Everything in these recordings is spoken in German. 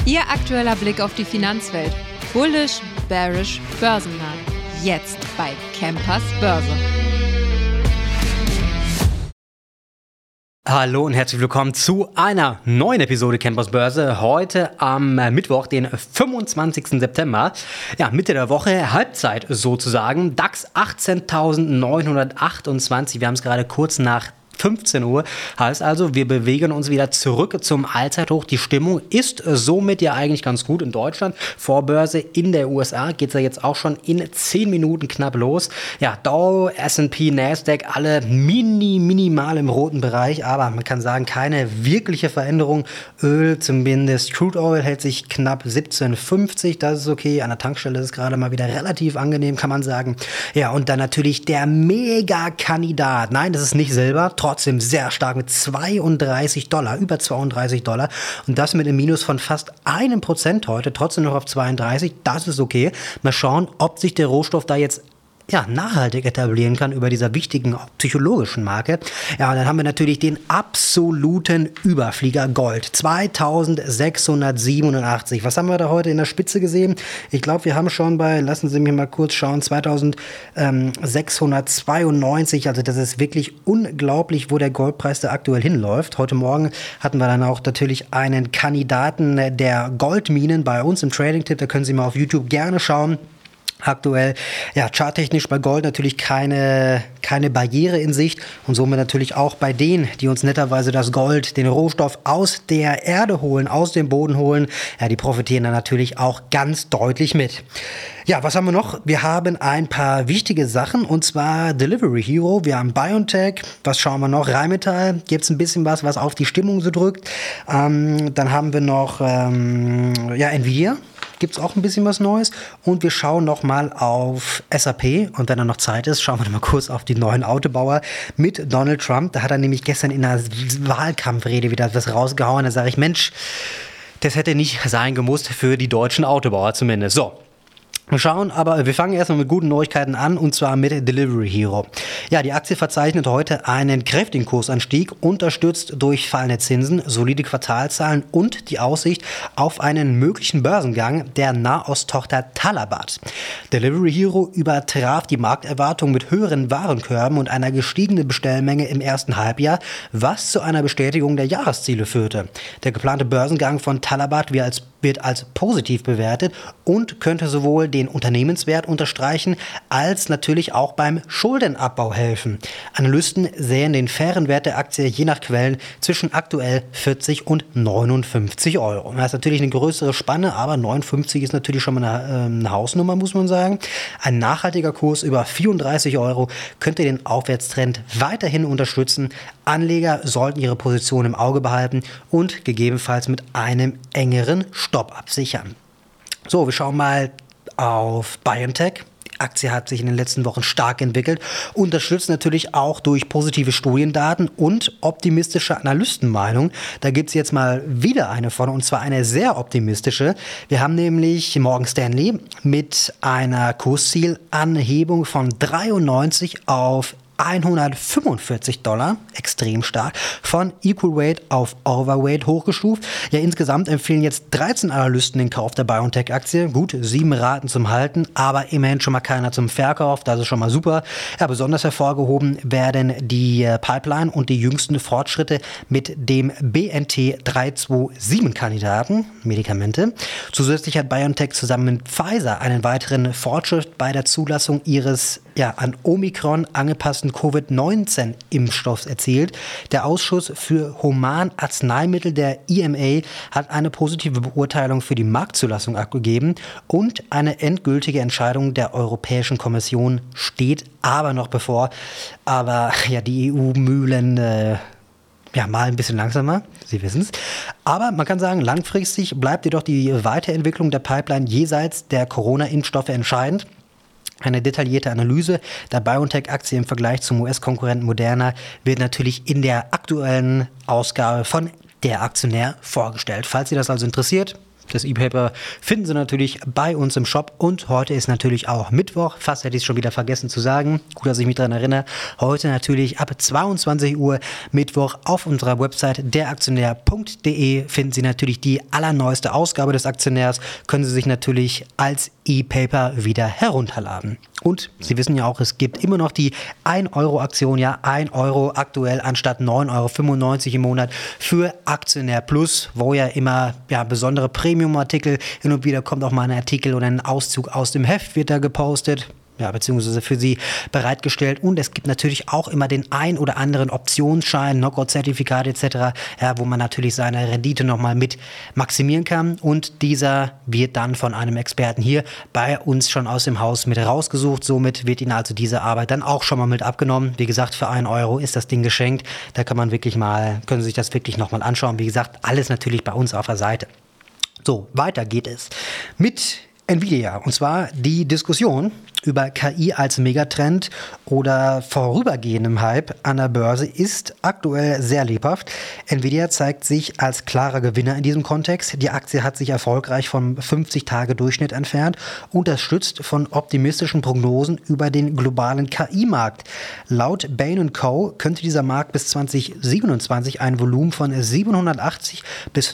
Ihr aktueller Blick auf die Finanzwelt. Bullish, bearish, börsennah. Jetzt bei Campers Börse. Hallo und herzlich willkommen zu einer neuen Episode Campers Börse. Heute am Mittwoch, den 25. September. Ja, Mitte der Woche, Halbzeit sozusagen. DAX 18.928. Wir haben es gerade kurz nach 15 Uhr, heißt also, wir bewegen uns wieder zurück zum Allzeithoch. Die Stimmung ist somit ja eigentlich ganz gut in Deutschland. Vorbörse in der USA geht es ja jetzt auch schon in 10 Minuten knapp los. Ja, Dow, S&P, Nasdaq, alle minimal im roten Bereich, aber man kann sagen, keine wirkliche Veränderung. Öl zumindest, Crude Oil hält sich knapp 17,50, das ist okay. An der Tankstelle ist es gerade mal wieder relativ angenehm, kann man sagen. Ja, und dann natürlich der Mega-Kandidat. Nein, das ist nicht Silber, trotzdem sehr stark mit $32, über $32 und das mit einem Minus von fast 1% heute, trotzdem noch auf 32, das ist okay. Mal schauen, ob sich der Rohstoff da jetzt nachhaltig etablieren kann über dieser wichtigen psychologischen Marke. Ja, und dann haben wir natürlich den absoluten Überflieger Gold. 2687. Was haben wir da heute in der Spitze gesehen? Ich glaube, wir haben schon bei, lassen Sie mich mal kurz schauen, 2692. Also das ist wirklich unglaublich, wo der Goldpreis da aktuell hinläuft. Heute Morgen hatten wir dann auch natürlich einen Kandidaten der Goldminen bei uns im Trading-Tipp. Da können Sie mal auf YouTube gerne schauen. Aktuell, ja, charttechnisch bei Gold natürlich keine Barriere in Sicht und somit natürlich auch bei denen, die uns netterweise das Gold, den Rohstoff aus der Erde holen, aus dem Boden holen, ja, die profitieren dann natürlich auch ganz deutlich mit. Ja, was haben wir noch? Wir haben ein paar wichtige Sachen und zwar Delivery Hero, wir haben BioNTech, was schauen wir noch? Rheinmetall, gibt es ein bisschen was auf die Stimmung so drückt. Dann haben wir noch Nvidia. Gibt es auch ein bisschen was Neues und wir schauen noch mal auf SAP und wenn da noch Zeit ist, schauen wir noch mal kurz auf die neuen Autobauer mit Donald Trump. Da hat er nämlich gestern in einer Wahlkampfrede wieder was rausgehauen. Da sage ich, Mensch, das hätte nicht sein gemusst für die deutschen Autobauer zumindest. So. Wir schauen, aber wir fangen erstmal mit guten Neuigkeiten an und zwar mit Delivery Hero. Ja, die Aktie verzeichnet heute einen kräftigen Kursanstieg, unterstützt durch fallende Zinsen, solide Quartalzahlen und die Aussicht auf einen möglichen Börsengang der Nahost-Tochter Talabat. Delivery Hero übertraf die Markterwartung mit höheren Warenkörben und einer gestiegenen Bestellmenge im ersten Halbjahr, was zu einer Bestätigung der Jahresziele führte. Der geplante Börsengang von Talabat wird als positiv bewertet und könnte sowohl den Unternehmenswert unterstreichen, als natürlich auch beim Schuldenabbau helfen. Analysten sehen den fairen Wert der Aktie je nach Quellen zwischen aktuell 40 und 59 Euro. Das ist natürlich eine größere Spanne, aber 59 ist natürlich schon mal eine Hausnummer, muss man sagen. Ein nachhaltiger Kurs über 34 Euro könnte den Aufwärtstrend weiterhin unterstützen. Anleger sollten ihre Position im Auge behalten und gegebenenfalls mit einem engeren Stopp absichern. So, wir schauen mal auf BioNTech. Die Aktie hat sich in den letzten Wochen stark entwickelt, unterstützt natürlich auch durch positive Studiendaten und optimistische Analystenmeinung. Da gibt es jetzt mal wieder eine von, und zwar eine sehr optimistische. Wir haben nämlich Morgan Stanley mit einer Kurszielanhebung von 93 auf $145, extrem stark, von Equal Weight auf Overweight hochgestuft. Ja, insgesamt empfehlen jetzt 13 Analysten den Kauf der BioNTech-Aktie. Gut, 7 raten zum Halten, aber immerhin schon mal keiner zum Verkauf. Das ist schon mal super. Ja, besonders hervorgehoben werden die Pipeline und die jüngsten Fortschritte mit dem BNT327-Kandidaten, Medikamente. Zusätzlich hat BioNTech zusammen mit Pfizer einen weiteren Fortschritt bei der Zulassung ihres an Omikron angepassten Covid-19-Impfstoffs erzielt. Der Ausschuss für Humanarzneimittel der EMA hat eine positive Beurteilung für die Marktzulassung abgegeben und eine endgültige Entscheidung der Europäischen Kommission steht aber noch bevor. Aber ja, die EU-Mühlen mal ein bisschen langsamer, Sie wissen es. Aber man kann sagen, langfristig bleibt jedoch die Weiterentwicklung der Pipeline jenseits der Corona-Impfstoffe entscheidend. Eine detaillierte Analyse der BioNTech-Aktie im Vergleich zum US-Konkurrenten Moderna wird natürlich in der aktuellen Ausgabe von Der Aktionär vorgestellt. Falls Sie das also interessiert, Das E-Paper finden Sie natürlich bei uns im Shop und heute ist natürlich auch Mittwoch. Fast hätte ich es schon wieder vergessen zu sagen. Gut, dass ich mich daran erinnere. Heute natürlich ab 22 Uhr Mittwoch auf unserer Website deraktionär.de finden Sie natürlich die allerneueste Ausgabe des Aktionärs. Können Sie sich natürlich als E-Paper wieder herunterladen. Und Sie wissen ja auch, es gibt immer noch die 1-Euro-Aktion, ja, 1 Euro aktuell anstatt 9,95 € im Monat für Aktionär Plus, wo ja immer besondere Premium-Artikel, hin und wieder kommt auch mal ein Artikel oder ein Auszug aus dem Heft wird da gepostet. Ja, beziehungsweise für Sie bereitgestellt. Und es gibt natürlich auch immer den ein oder anderen Optionsschein, Knockout-Zertifikat etc., ja, wo man natürlich seine Rendite nochmal mit maximieren kann. Und dieser wird dann von einem Experten hier bei uns schon aus dem Haus mit rausgesucht. Somit wird Ihnen also diese Arbeit dann auch schon mal mit abgenommen. Wie gesagt, für 1 Euro ist das Ding geschenkt. Da können Sie sich das wirklich nochmal anschauen. Wie gesagt, alles natürlich bei uns auf der Seite. So, weiter geht es mit Nvidia. Und zwar die Diskussion über KI als Megatrend oder vorübergehendem Hype an der Börse ist aktuell sehr lebhaft. Nvidia zeigt sich als klarer Gewinner in diesem Kontext. Die Aktie hat sich erfolgreich vom 50-Tage-Durchschnitt entfernt, unterstützt von optimistischen Prognosen über den globalen KI-Markt. Laut Bain & Co. könnte dieser Markt bis 2027 ein Volumen von 780 bis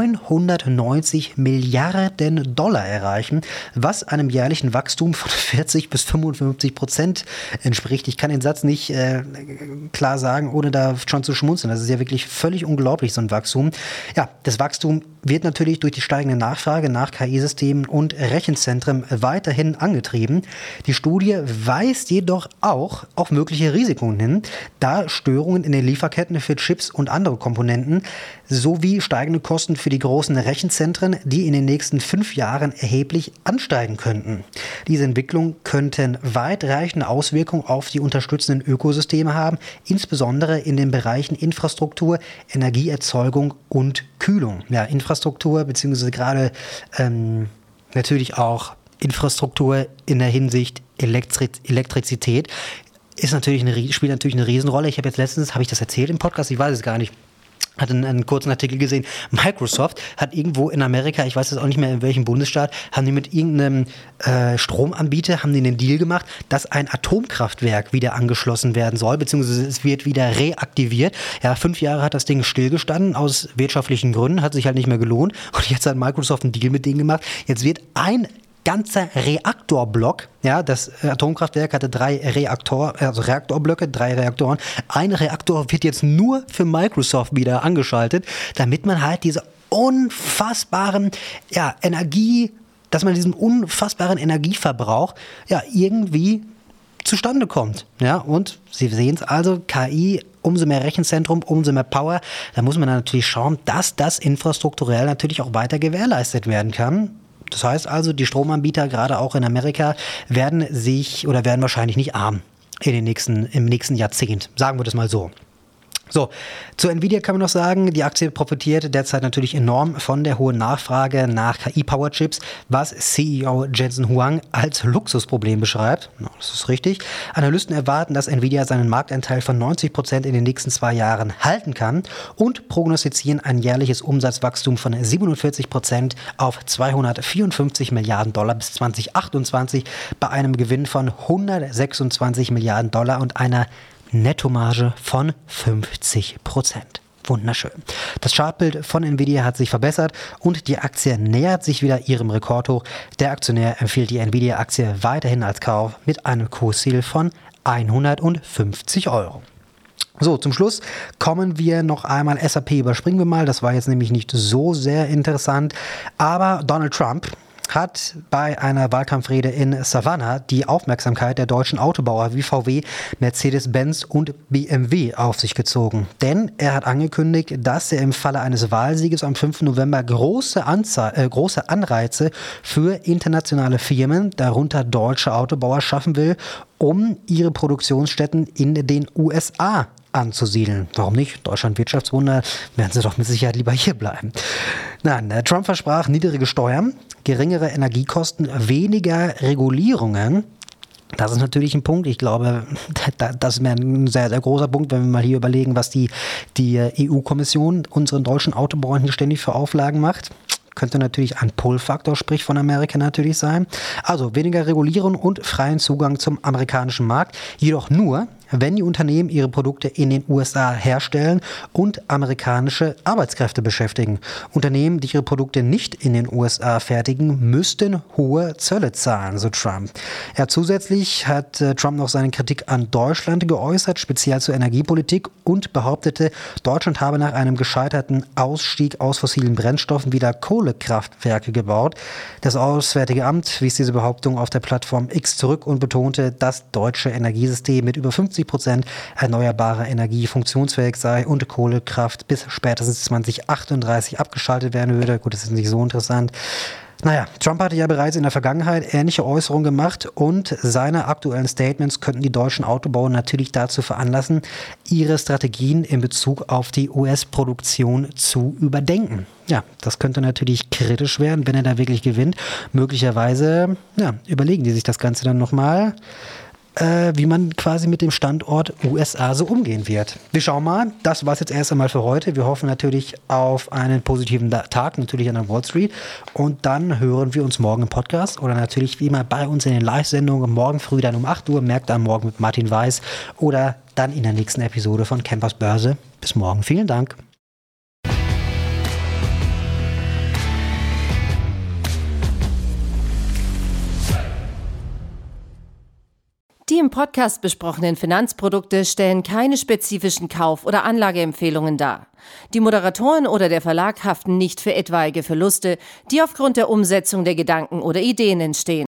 990 Milliarden Dollar erreichen, was einem jährlichen Wachstum von 40 bis 55% entspricht. Ich kann den Satz nicht klar sagen, ohne da schon zu schmunzeln. Das ist ja wirklich völlig unglaublich, so ein Wachstum. Ja, das Wachstum wird natürlich durch die steigende Nachfrage nach KI-Systemen und Rechenzentren weiterhin angetrieben. Die Studie weist jedoch auch auf mögliche Risiken hin, da Störungen in den Lieferketten für Chips und andere Komponenten sowie steigende Kosten für die großen Rechenzentren, die in den nächsten 5 Jahren erheblich ansteigen könnten. Diese Entwicklung könnten weitreichende Auswirkungen auf die unterstützenden Ökosysteme haben, insbesondere in den Bereichen Infrastruktur, Energieerzeugung und Kühlung. Ja, Infrastruktur beziehungsweise gerade natürlich auch Infrastruktur in der Hinsicht Elektrizität spielt natürlich eine Riesenrolle. Ich habe jetzt letztens, habe ich das erzählt im Podcast? Ich weiß es gar nicht. Hatte einen kurzen Artikel gesehen. Microsoft hat irgendwo in Amerika, ich weiß jetzt auch nicht mehr in welchem Bundesstaat, haben die mit irgendeinem Stromanbieter, haben die einen Deal gemacht, dass ein Atomkraftwerk wieder angeschlossen werden soll, beziehungsweise es wird wieder reaktiviert. Ja, 5 Jahre hat das Ding stillgestanden, aus wirtschaftlichen Gründen, hat sich halt nicht mehr gelohnt. Und jetzt hat Microsoft einen Deal mit denen gemacht. Jetzt wird ein ganzer Reaktorblock, ja, das Atomkraftwerk hatte 3 Reaktorblöcke, 3 Reaktoren. Ein Reaktor wird jetzt nur für Microsoft wieder angeschaltet, damit man halt diese unfassbaren diesen unfassbaren Energieverbrauch irgendwie zustande kommt. Ja, und Sie sehen es also, KI, umso mehr Rechenzentrum, umso mehr Power. Da muss man dann natürlich schauen, dass das infrastrukturell natürlich auch weiter gewährleistet werden kann. Das heißt also, die Stromanbieter, gerade auch in Amerika, werden wahrscheinlich nicht arm im nächsten Jahrzehnt. Sagen wir das mal so. So, zu Nvidia kann man noch sagen, die Aktie profitiert derzeit natürlich enorm von der hohen Nachfrage nach KI-Power-Chips, was CEO Jensen Huang als Luxusproblem beschreibt. Ja, das ist richtig. Analysten erwarten, dass Nvidia seinen Marktanteil von 90% in den nächsten 2 Jahren halten kann und prognostizieren ein jährliches Umsatzwachstum von 47% auf 254 Milliarden Dollar bis 2028 bei einem Gewinn von 126 Milliarden Dollar und einer Nettomarge von 50%. Wunderschön. Das Chartbild von Nvidia hat sich verbessert und die Aktie nähert sich wieder ihrem Rekordhoch. Der Aktionär empfiehlt die Nvidia-Aktie weiterhin als Kauf mit einem Kursziel von 150 €. So, zum Schluss kommen wir noch einmal SAP, überspringen wir mal. Das war jetzt nämlich nicht so sehr interessant, aber Donald Trump hat bei einer Wahlkampfrede in Savannah die Aufmerksamkeit der deutschen Autobauer wie VW, Mercedes-Benz und BMW auf sich gezogen. Denn er hat angekündigt, dass er im Falle eines Wahlsieges am 5. November große Anreize für internationale Firmen, darunter deutsche Autobauer, schaffen will, um ihre Produktionsstätten in den USA anzusiedeln. Warum nicht? Deutschland Wirtschaftswunder, werden sie doch mit Sicherheit lieber hier bleiben. Nein, Trump versprach niedrige Steuern, geringere Energiekosten, weniger Regulierungen. Das ist natürlich ein Punkt. Ich glaube, das wäre ein sehr, sehr großer Punkt, wenn wir mal hier überlegen, was die EU-Kommission unseren deutschen Autobauern hier ständig für Auflagen macht. könnte natürlich ein Pull-Faktor, sprich von Amerika natürlich sein. Also weniger Regulierung und freien Zugang zum amerikanischen Markt, jedoch nur, wenn die Unternehmen ihre Produkte in den USA herstellen und amerikanische Arbeitskräfte beschäftigen. Unternehmen, die ihre Produkte nicht in den USA fertigen, müssten hohe Zölle zahlen, so Trump. Ja, zusätzlich hat Trump noch seine Kritik an Deutschland geäußert, speziell zur Energiepolitik, und behauptete, Deutschland habe nach einem gescheiterten Ausstieg aus fossilen Brennstoffen wieder Kohlekraftwerke gebaut. Das Auswärtige Amt wies diese Behauptung auf der Plattform X zurück und betonte, das deutsche Energiesystem mit über 50% erneuerbarer Energie funktionsfähig sei und Kohlekraft bis spätestens 2038 abgeschaltet werden würde. Gut, das ist nicht so interessant. Naja, Trump hatte ja bereits in der Vergangenheit ähnliche Äußerungen gemacht und seine aktuellen Statements könnten die deutschen Autobauer natürlich dazu veranlassen, ihre Strategien in Bezug auf die US-Produktion zu überdenken. Ja, das könnte natürlich kritisch werden, wenn er da wirklich gewinnt. Möglicherweise überlegen die sich das Ganze dann nochmal, wie man quasi mit dem Standort USA so umgehen wird. Wir schauen mal, das war es jetzt erst einmal für heute. Wir hoffen natürlich auf einen positiven Tag, natürlich an der Wall Street. Und dann hören wir uns morgen im Podcast oder natürlich wie immer bei uns in den Live-Sendungen morgen früh dann um 8 Uhr, merkt am Morgen mit Martin Weiß oder dann in der nächsten Episode von Campers Börse. Bis morgen. Vielen Dank. Die im Podcast besprochenen Finanzprodukte stellen keine spezifischen Kauf- oder Anlageempfehlungen dar. Die Moderatoren oder der Verlag haften nicht für etwaige Verluste, die aufgrund der Umsetzung der Gedanken oder Ideen entstehen.